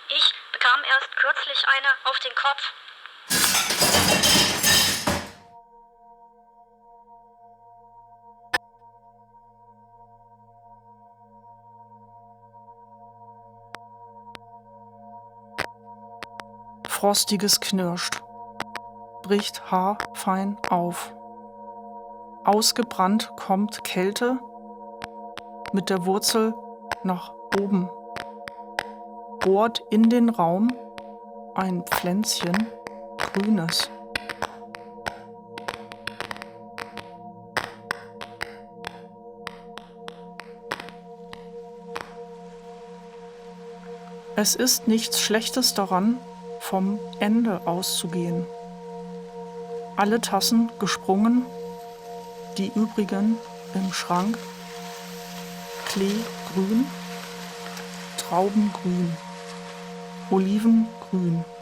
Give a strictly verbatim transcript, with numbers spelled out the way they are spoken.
Ich bekam erst kürzlich eine auf den Kopf. Frostiges knirscht, bricht haarfein auf. Ausgebrannt kommt Kälte mit der Wurzel nach oben, bohrt in den Raum ein Pflänzchen Grünes. Es ist nichts Schlechtes daran, vom Ende auszugehen. Alle Tassen gesprungen, die übrigen im Schrank. Kleegrün, Traubengrün, Olivengrün.